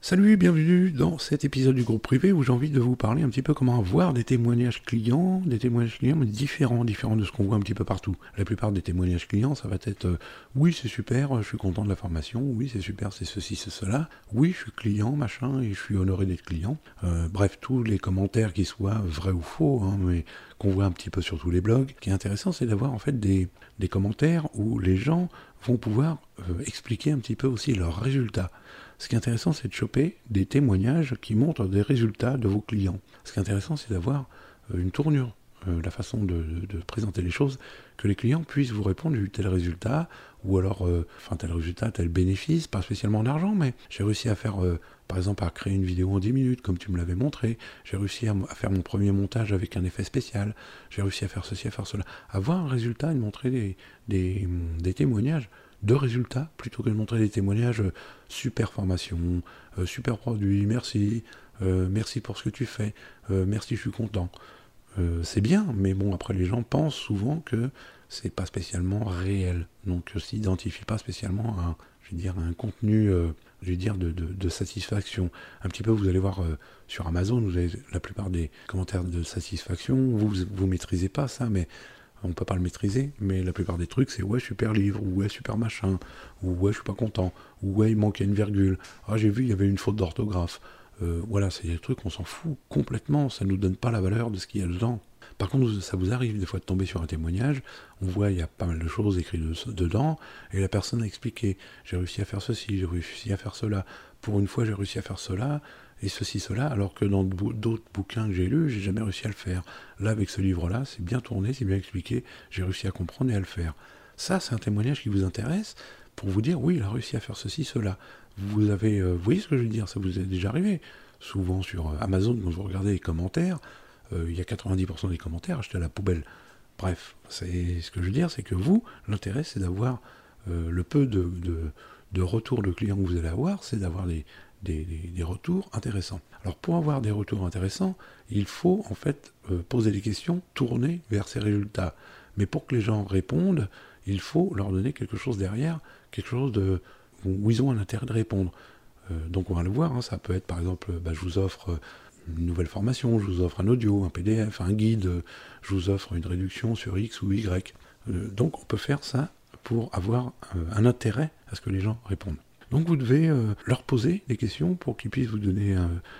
Salut, bienvenue dans cet épisode du groupe privé où j'ai envie de vous parler un petit peu comment avoir des témoignages clients mais différents de ce qu'on voit un petit peu partout. La plupart des témoignages clients, ça va être oui c'est super, je suis content de la formation, oui c'est super, c'est ceci, c'est cela, oui je suis client, machin, et je suis honoré d'être client. Bref, tous les commentaires qui soient vrais ou faux, mais qu'on voit un petit peu sur tous les blogs. Ce qui est intéressant, c'est d'avoir en fait des commentaires où les gens vont pouvoir expliquer un petit peu aussi leurs résultats. Ce qui est intéressant, c'est de choper des témoignages qui montrent des résultats de vos clients. Ce qui est intéressant, c'est d'avoir une tournure, la façon de présenter les choses, que les clients puissent vous répondre, j'ai eu tel résultat, ou alors, tel résultat, tel bénéfice, pas spécialement en argent, mais j'ai réussi à faire, par exemple, à créer une vidéo en 10 minutes, comme tu me l'avais montré, j'ai réussi à faire mon premier montage avec un effet spécial, j'ai réussi à faire ceci, à faire cela. Avoir un résultat et de montrer des témoignages de résultats plutôt que de montrer des témoignages super formation, super produit, merci, merci pour ce que tu fais, merci, je suis content. C'est bien, mais bon, après les gens pensent souvent que c'est pas spécialement réel, donc s'identifient pas spécialement à, à un contenu, de satisfaction. Un petit peu, vous allez voir sur Amazon, vous avez la plupart des commentaires de satisfaction, vous maîtrisez pas ça, mais on peut pas le maîtriser, mais la plupart des trucs, c'est ouais, super livre, ou ouais, super machin, ou ouais, je suis pas content, ou ouais, il manquait une virgule, ah, j'ai vu, il y avait une faute d'orthographe. Voilà, c'est des trucs, on s'en fout complètement, ça nous donne pas la valeur de ce qu'il y a dedans. Par contre, ça vous arrive des fois de tomber sur un témoignage, on voit, il y a pas mal de choses écrites dedans, et la personne a expliqué, j'ai réussi à faire ceci, j'ai réussi à faire cela, pour une fois, j'ai réussi à faire cela, et ceci, cela, alors que dans d'autres bouquins que j'ai lus, j'ai jamais réussi à le faire. Là, avec ce livre-là, c'est bien tourné, c'est bien expliqué, j'ai réussi à comprendre et à le faire. Ça, c'est un témoignage qui vous intéresse pour vous dire, oui, il a réussi à faire ceci, cela. Vous voyez ce que je veux dire, ça vous est déjà arrivé. Souvent sur Amazon, quand vous regardez les commentaires, il y a 90% des commentaires achetés à la poubelle. Bref, ce que je veux dire, c'est que vous, l'intérêt, c'est d'avoir le peu de retours de clients que vous allez avoir, c'est d'avoir des retours intéressants. Alors pour avoir des retours intéressants, il faut en fait poser des questions tournées vers ces résultats. Mais pour que les gens répondent, il faut leur donner quelque chose derrière, quelque chose où ils ont un intérêt de répondre. Donc on va le voir, ça peut être par exemple, je vous offre une nouvelle formation, je vous offre un audio, un PDF, un guide, je vous offre une réduction sur X ou Y. Donc on peut faire ça pour avoir un intérêt à ce que les gens répondent. Donc vous devez leur poser des questions pour qu'ils puissent vous donner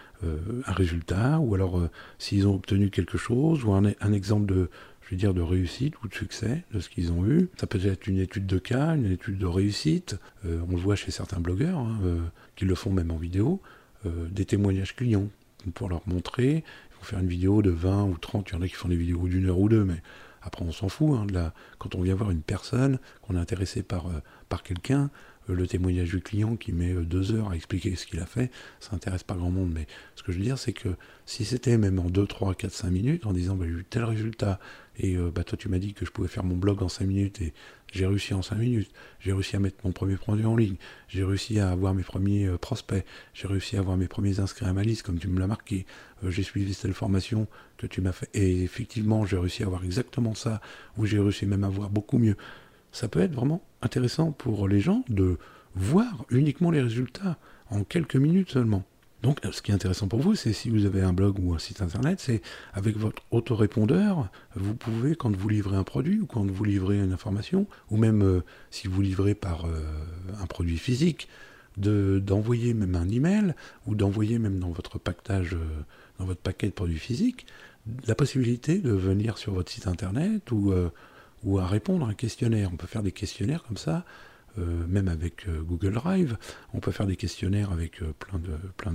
un résultat, ou alors s'ils ont obtenu quelque chose, ou un exemple de réussite ou de succès de ce qu'ils ont eu. Ça peut être une étude de cas, une étude de réussite. On le voit chez certains blogueurs qui le font même en vidéo. Des témoignages clients pour leur montrer. Ils vont faire une vidéo de 20 ou 30, il y en a qui font des vidéos d'1 heure ou deux, mais après on s'en fout. Quand on vient voir une personne, qu'on est intéressé par quelqu'un, le témoignage du client qui met 2 heures à expliquer ce qu'il a fait, ça n'intéresse pas grand monde. Mais ce que je veux dire, c'est que si c'était même en 2, 3, 4, 5 minutes, en disant j'ai eu tel résultat, et toi tu m'as dit que je pouvais faire mon blog en 5 minutes, et j'ai réussi en 5 minutes, j'ai réussi à mettre mon premier produit en ligne, j'ai réussi à avoir mes premiers prospects, j'ai réussi à avoir mes premiers inscrits à ma liste comme tu me l'as marqué, j'ai suivi telle formation que tu m'as fait, et effectivement j'ai réussi à avoir exactement ça, ou j'ai réussi même à avoir beaucoup mieux. Ça peut être vraiment intéressant pour les gens de voir uniquement les résultats en quelques minutes seulement. Donc ce qui est intéressant pour vous, c'est si vous avez un blog ou un site internet, c'est avec votre autorépondeur, vous pouvez, quand vous livrez un produit ou quand vous livrez une information, ou même si vous livrez par un produit physique, d'envoyer même un email, ou d'envoyer même dans votre dans votre paquet de produits physiques, la possibilité de venir sur votre site internet ou à répondre à un questionnaire. On peut faire des questionnaires comme ça, même avec Google Drive. On peut faire des questionnaires avec plein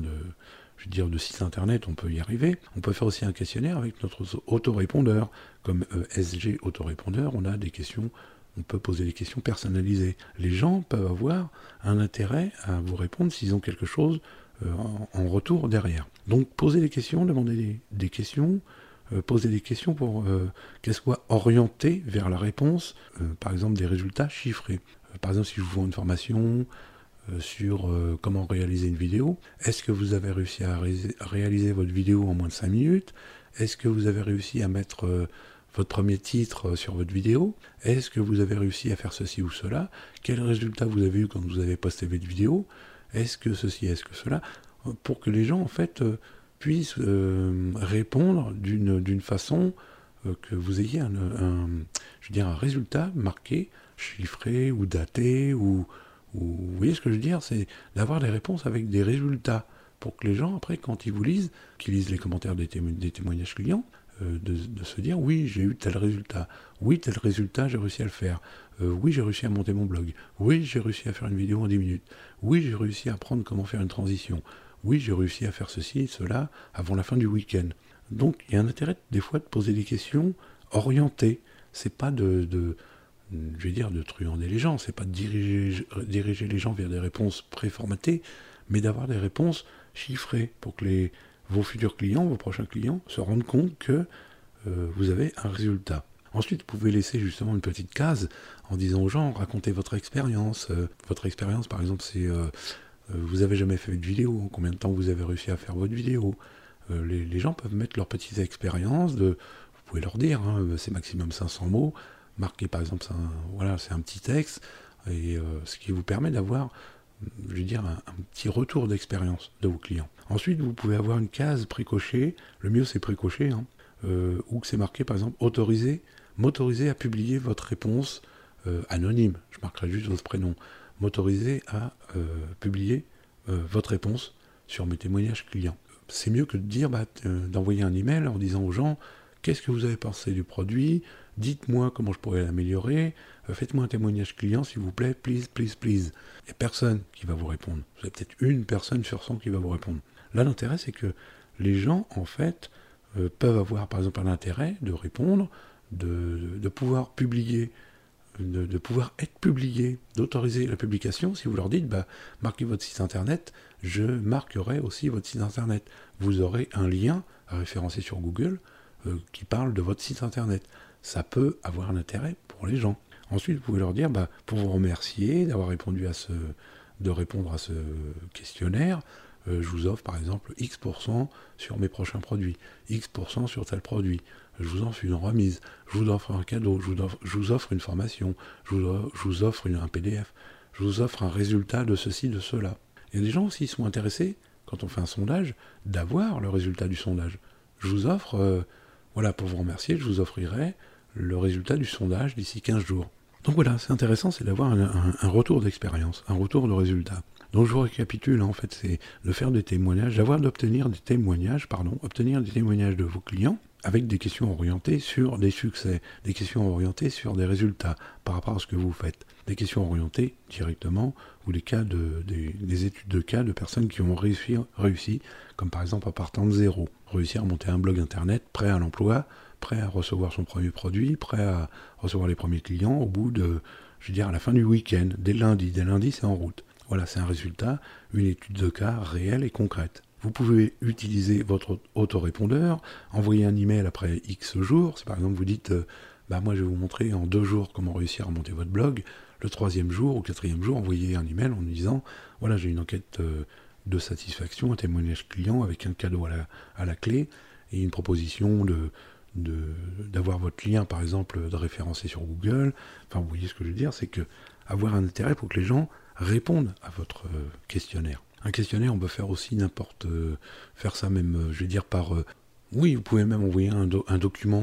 de sites internet, on peut y arriver. On peut faire aussi un questionnaire avec notre autorépondeur, comme SG Autorépondeur. On a des questions, on peut poser des questions personnalisées. Les gens peuvent avoir un intérêt à vous répondre s'ils ont quelque chose en retour derrière. Donc posez des questions, demandez des questions, poser des questions pour qu'elles soient orientées vers la réponse, par exemple des résultats chiffrés. Par exemple, si je vous vends une formation sur comment réaliser une vidéo, est-ce que vous avez réussi à réaliser votre vidéo en moins de 5 minutes? Est-ce que vous avez réussi à mettre votre premier titre sur votre vidéo? Est-ce que vous avez réussi à faire ceci ou cela? Quel résultat vous avez eu quand vous avez posté votre vidéo? Est-ce que ceci, est-ce que cela? pour que les gens en fait puissent répondre d'une façon que vous ayez je veux dire, un résultat marqué, chiffré ou daté, ou vous voyez ce que je veux dire, c'est d'avoir des réponses avec des résultats, pour que les gens, après, quand ils vous lisent, qu'ils lisent les commentaires des témoignages clients, de se dire, oui, j'ai eu tel résultat, oui, tel résultat, j'ai réussi à le faire, oui, j'ai réussi à monter mon blog, oui, j'ai réussi à faire une vidéo en 10 minutes, oui, j'ai réussi à apprendre comment faire une transition, oui, j'ai réussi à faire ceci, cela, avant la fin du week-end. Donc, il y a un intérêt, des fois, de poser des questions orientées. C'est pas je vais dire, de truander les gens, c'est pas de diriger les gens vers des réponses préformatées, mais d'avoir des réponses chiffrées pour que vos futurs clients, vos prochains clients, se rendent compte que vous avez un résultat. Ensuite, vous pouvez laisser justement une petite case en disant aux gens, racontez votre expérience. Votre expérience, par exemple, c'est vous avez jamais fait de vidéo, en combien de temps vous avez réussi à faire votre vidéo. Les gens peuvent mettre leurs petites expériences, vous pouvez leur dire, c'est maximum 500 mots, marquer par exemple, c'est un petit texte, et ce qui vous permet d'avoir, je veux dire, un petit retour d'expérience de vos clients. Ensuite, vous pouvez avoir une case précochée, le mieux c'est précoché, où c'est marqué par exemple, m'autoriser à publier votre réponse anonyme, je marquerai juste votre prénom, m'autoriser à publier votre réponse sur mes témoignages clients. C'est mieux que de dire, d'envoyer un email en disant aux gens, qu'est-ce que vous avez pensé du produit, dites-moi comment je pourrais l'améliorer, faites-moi un témoignage client s'il vous plaît, please, please, please. Il n'y a personne qui va vous répondre. Vous avez peut-être une personne sur 100 qui va vous répondre. Là, l'intérêt, c'est que les gens, en fait, peuvent avoir, par exemple, un intérêt de répondre, de pouvoir publier, de pouvoir être publié, d'autoriser la publication. Si vous leur dites, marquez votre site internet, je marquerai aussi votre site internet. Vous aurez un lien à référencer sur Google qui parle de votre site internet. Ça peut avoir un intérêt pour les gens. Ensuite, vous pouvez leur dire, pour vous remercier d'avoir répondu de répondre à ce questionnaire, je vous offre par exemple X% sur mes prochains produits, X% sur tel produit, je vous offre une remise, je vous offre un cadeau, je vous offre une formation, je vous offre un PDF, je vous offre un résultat de ceci, de cela. Il y a des gens aussi qui sont intéressés, quand on fait un sondage, d'avoir le résultat du sondage. Je vous offre, pour vous remercier, je vous offrirai le résultat du sondage d'ici 15 jours. Donc voilà, c'est intéressant, c'est d'avoir un retour d'expérience, un retour de résultat. Donc je vous récapitule, en fait, c'est de faire des témoignages, obtenir des témoignages de vos clients avec des questions orientées sur des succès, des questions orientées sur des résultats par rapport à ce que vous faites, des questions orientées directement ou des études de cas de personnes qui ont réussi, comme par exemple en partant de zéro, réussir à monter un blog internet, prêt à l'emploi, prêt à recevoir son premier produit, prêt à recevoir les premiers clients au bout à la fin du week-end, dès lundi. Dès lundi, c'est en route. Voilà, c'est un résultat, une étude de cas réelle et concrète. Vous pouvez utiliser votre autorépondeur, envoyer un email après X jours. Si par exemple vous dites, moi je vais vous montrer en 2 jours comment réussir à monter votre blog, le 3e jour ou 4e jour, envoyez un email en disant, voilà, j'ai une enquête de satisfaction, un témoignage client avec un cadeau à la clé et une proposition d'avoir votre lien, par exemple, de référencer sur Google. Enfin, vous voyez ce que je veux dire, c'est que avoir un intérêt pour que les gens répondent à votre questionnaire. Un questionnaire, on peut faire aussi faire ça même, oui, vous pouvez même envoyer un document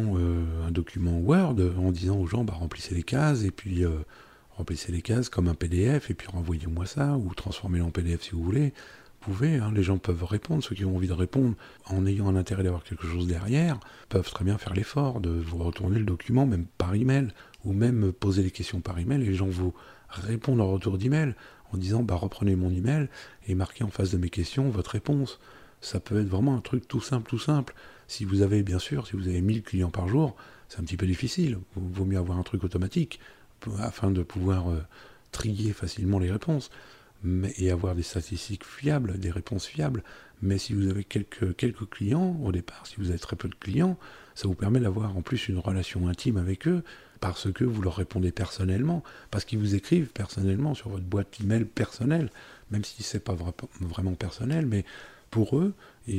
Word en disant aux gens, remplissez les cases, et puis remplissez les cases comme un PDF, et puis renvoyez-moi ça, ou transformez-le en PDF si vous voulez. Vous pouvez, les gens peuvent répondre, ceux qui ont envie de répondre, en ayant un intérêt d'avoir quelque chose derrière, peuvent très bien faire l'effort de vous retourner le document, même par email, ou même poser des questions par email, et les gens vous répondent en retour d'email, en disant, reprenez mon email, et marquez en face de mes questions votre réponse. Ça peut être vraiment un truc tout simple. Si vous avez 1000 clients par jour, c'est un petit peu difficile. Il vaut mieux avoir un truc automatique, afin de pouvoir trier facilement les réponses. Et avoir des statistiques fiables, des réponses fiables. Mais si vous avez quelques clients au départ, si vous avez très peu de clients, ça vous permet d'avoir en plus une relation intime avec eux, parce que vous leur répondez personnellement, parce qu'ils vous écrivent personnellement sur votre boîte email personnelle, même si c'est pas vraiment personnel, mais pour eux,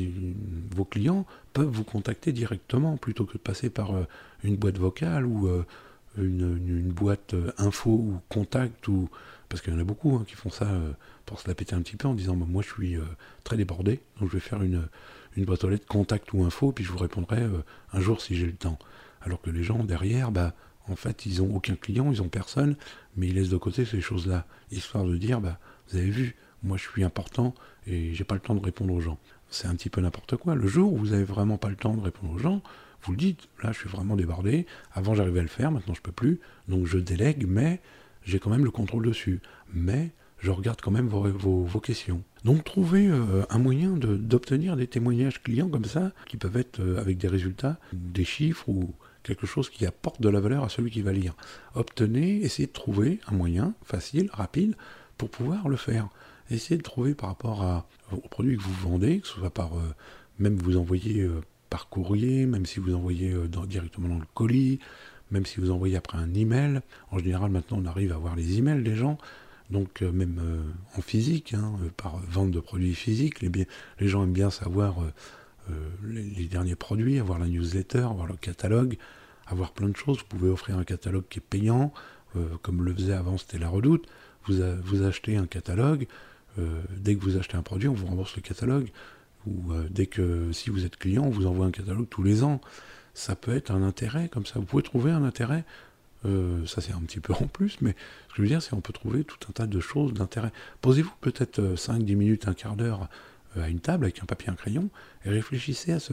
vos clients peuvent vous contacter directement, plutôt que de passer par une boîte vocale ou une boîte info ou contact ou parce qu'il y en a beaucoup qui font ça pour se la péter un petit peu en disant moi je suis très débordé, donc je vais faire une boîte aux lettres contact ou info, puis je vous répondrai un jour si j'ai le temps. Alors que les gens derrière, en fait, ils n'ont aucun client, ils n'ont personne, mais ils laissent de côté ces choses-là, histoire de dire, vous avez vu, moi je suis important et j'ai pas le temps de répondre aux gens. C'est un petit peu n'importe quoi. Le jour où vous n'avez vraiment pas le temps de répondre aux gens, vous le dites, là je suis vraiment débordé, avant j'arrivais à le faire, maintenant je peux plus, donc je délègue, mais j'ai quand même le contrôle dessus. Mais je regarde quand même vos questions. Donc trouvez un moyen d'obtenir des témoignages clients comme ça, qui peuvent être avec des résultats, des chiffres ou quelque chose qui apporte de la valeur à celui qui va lire. Obtenez, essayez de trouver un moyen facile, rapide, pour pouvoir le faire. Essayez de trouver par rapport aux produits que vous vendez, que ce soit par même vous envoyez par courrier, même si vous envoyez directement dans le colis, même si vous envoyez après un email. En général, maintenant, on arrive à voir les emails des gens, donc même en physique, par vente de produits physiques. Les gens aiment bien savoir les derniers produits, avoir la newsletter, avoir le catalogue, avoir plein de choses. Vous pouvez offrir un catalogue qui est payant, comme le faisait avant, c'était La Redoute. Vous achetez un catalogue, dès que vous achetez un produit, on vous rembourse le catalogue, ou dès que, si vous êtes client, on vous envoie un catalogue tous les ans. Ça peut être un intérêt comme ça. Vous pouvez trouver un intérêt, ça c'est un petit peu en plus, mais ce que je veux dire, c'est qu'on peut trouver tout un tas de choses d'intérêt. Posez-vous peut-être 5-10 minutes, un quart d'heure à une table avec un papier et un crayon, et réfléchissez à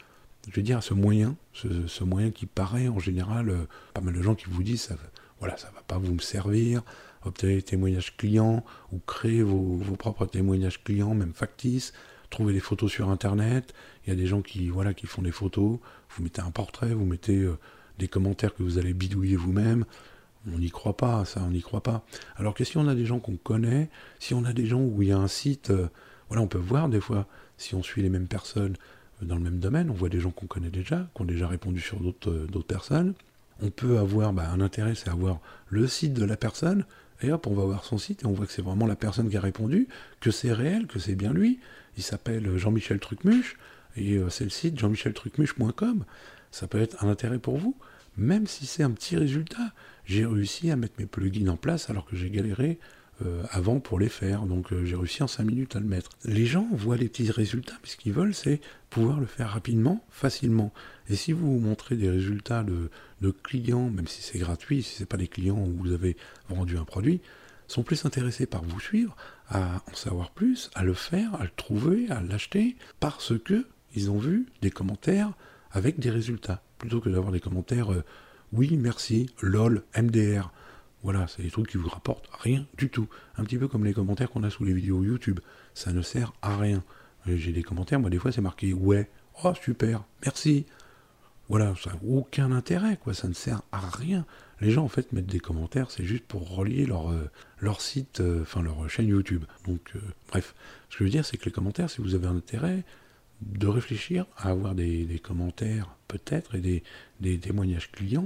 à ce moyen, ce moyen qui paraît en général, pas mal de gens qui vous disent, ça va pas vous me servir, obtenez des témoignages clients, ou créez vos propres témoignages clients, même factices, trouvez des photos sur internet, il y a des gens qui font des photos, vous mettez un portrait, vous mettez des commentaires que vous allez bidouiller vous-même, on n'y croit pas, ça, on n'y croit pas. Alors que si on a des gens qu'on connaît, si on a des gens où il y a un site, on peut voir des fois, si on suit les mêmes personnes dans le même domaine, on voit des gens qu'on connaît déjà, qui ont déjà répondu sur d'autres personnes. On peut avoir un intérêt, c'est avoir le site de la personne, et hop, on va voir son site, et on voit que c'est vraiment la personne qui a répondu, que c'est réel, que c'est bien lui. Il s'appelle Jean-Michel Trucmuche, et c'est le site jean-micheltrucmuche.com. Ça peut être un intérêt pour vous, même si c'est un petit résultat. J'ai réussi à mettre mes plugins en place alors que j'ai galéré avant pour les faire, donc j'ai réussi en 5 minutes à le mettre. Les gens voient les petits résultats, mais ce qu'ils veulent, c'est pouvoir le faire rapidement, facilement. Et si vous montrez des résultats de clients, même si c'est gratuit, si ce n'est pas des clients où vous avez vendu un produit, sont plus intéressés par vous suivre, à en savoir plus, à le faire, à le trouver, à l'acheter, parce que ils ont vu des commentaires avec des résultats, plutôt que d'avoir des commentaires oui, merci, lol, MDR. Voilà, c'est des trucs qui vous rapportent rien du tout. Un petit peu comme les commentaires qu'on a sous les vidéos YouTube. Ça ne sert à rien. J'ai des commentaires, moi des fois c'est marqué ouais, oh super, merci. Voilà, ça n'a aucun intérêt, quoi, ça ne sert à rien. Les gens en fait mettent des commentaires, c'est juste pour relier leur site, leur chaîne YouTube. Donc bref, ce que je veux dire c'est que les commentaires, si vous avez un intérêt, de réfléchir à avoir des commentaires peut-être et des témoignages clients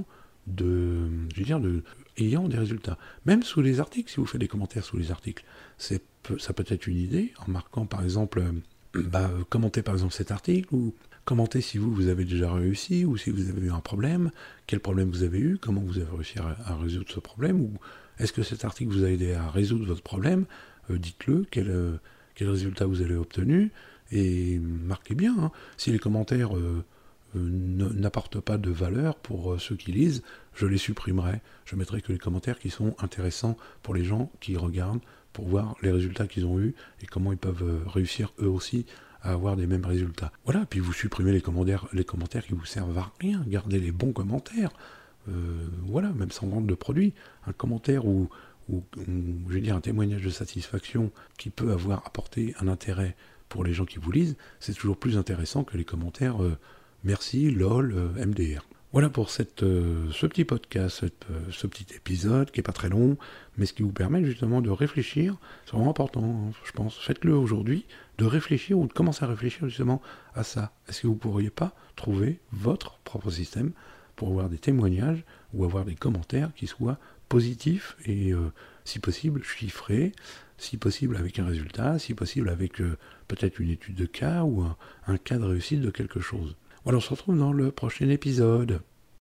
ayant des résultats. Même sous les articles, si vous faites des commentaires sous les articles, ça peut être une idée, en marquant par exemple, commentez par exemple cet article, ou commentez si vous avez déjà réussi, ou si vous avez eu un problème, quel problème vous avez eu, comment vous avez réussi à résoudre ce problème, ou est-ce que cet article vous a aidé à résoudre votre problème, dites-le, quel résultat vous avez obtenu, et marquez bien, si les commentaires n'apportent pas de valeur pour ceux qui lisent, je les supprimerai. Je mettrai que les commentaires qui sont intéressants pour les gens qui regardent, pour voir les résultats qu'ils ont eus et comment ils peuvent réussir eux aussi à avoir des mêmes résultats. Voilà, puis vous supprimez les commentaires qui vous servent à rien, gardez les bons commentaires, même sans vente de produits. Un commentaire ou je veux dire un témoignage de satisfaction qui peut avoir apporté un intérêt pour les gens qui vous lisent, c'est toujours plus intéressant que les commentaires merci, lol, MDR. Voilà pour ce petit podcast, ce petit épisode qui n'est pas très long, mais ce qui vous permet justement de réfléchir. C'est vraiment important, je pense. Faites-le aujourd'hui, de réfléchir ou de commencer à réfléchir justement à ça. Est-ce que vous ne pourriez pas trouver votre propre système pour avoir des témoignages ou avoir des commentaires qui soient positifs et si possible chiffrés, si possible avec un résultat, si possible avec peut-être une étude de cas ou un cas de réussite de quelque chose. Voilà, on se retrouve dans le prochain épisode.